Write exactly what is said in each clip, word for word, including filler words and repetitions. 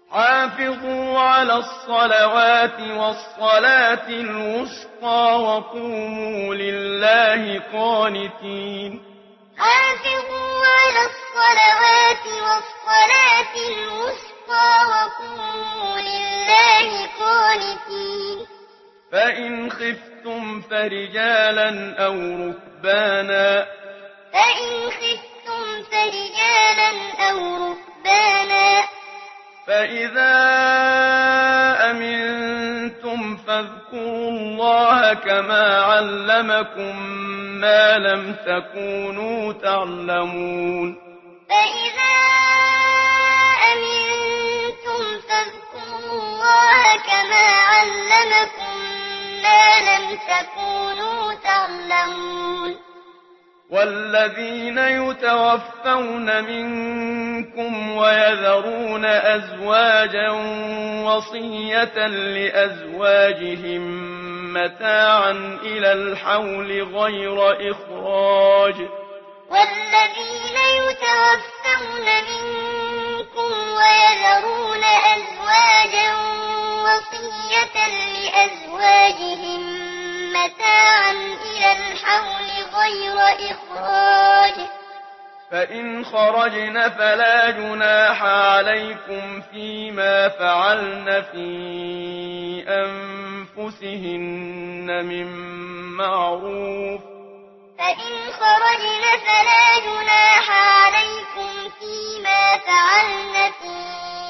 حافظوا على الصلوات والصلاة الوسطى وقوموا لله قانتين. حافظوا على الصلوات والصلاة الوسطى وقوموا لله قانتين. فإن خفتم فرجالا أو ركبانا فإن خفتم فرجالا أو ركبانا فإذا أمنتم فاذكروا الله كما علمكم ما لم تكونوا تعلمون. فإذا أمنتم فاذكروا الله كما علمكم ما لم تكونوا تعلمون. والذين يتوفون منكم ويذرون أزواجا وصية لأزواجهم متاعا إلى الحول غير إخراج. والذين يتوفون منكم ويذرون أزواجا وصية لأزواجهم متاعا إلى الحول غير إخراج. فإن خرجن فلا جناح عليكم فيما فعلن في أنفسهن من معروف. فإن خرجن فلا جناح عليكم فيما فعلن في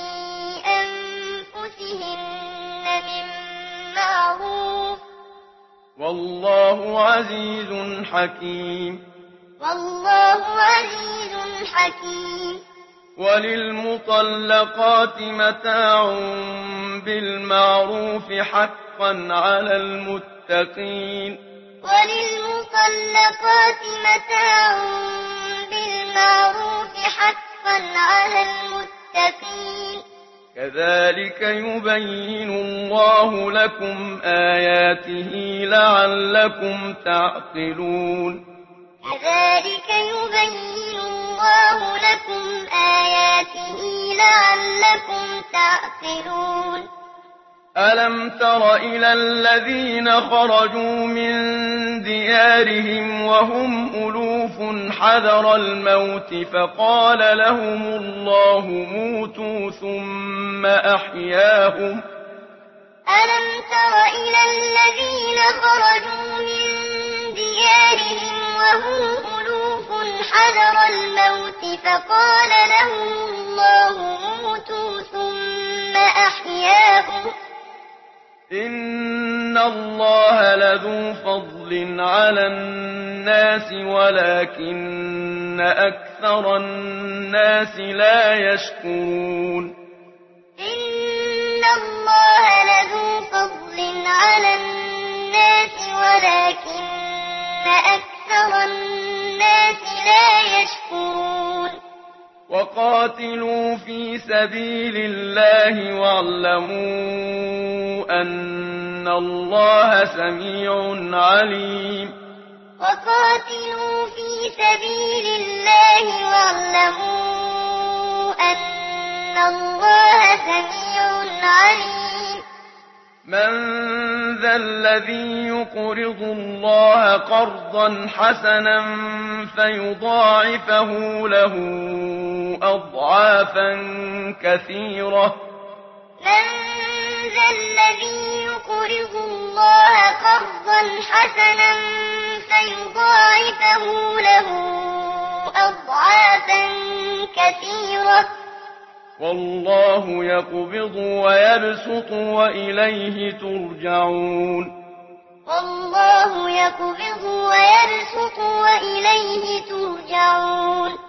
أنفسهن من معروف. والله عزيز حكيم. والله عزيز حكيم. وللمطلقات متاع بالمعروف حقا على المتقين. وللمطلقات متاع بالمعروف حقا على المتقين. كذلك يبين الله لكم آياته لعلكم تعقلون. كذلك يبين الله لكم آياته لعلكم تعقلون. ألم تر إلى الذين خرجوا من ديارهم وهم ألوف حذر الموت فقال لهم الله موتوا ثم أحياهم. ألم تر إلى الذين خرجوا من ديارهم وهم ألوف حذر الموت فقال لهم الله موتوا ثم أحياهم. إن الله لذو فضل على الناس ولكن أكثر الناس لا يشكرون. إن الله لذو فضل على الناس ولكن أكثر الناس لا يشكرون. وقاتلوا في سبيل الله واعلموا أن الله سميع عليم. وقاتلوا في سبيل الله واعلموا أن الله سميع عليم. من ذا الذي يقرض الله قرضا حسنا فيضاعفه له أضعافا كثيرة. من ذا الذي يقرض الله قرضا حسنا فيضاعفه له أضعافا كثيرة. والله يقبض ويبسط وإليه ترجعون. والله يقبض ويبسط وإليه ترجعون.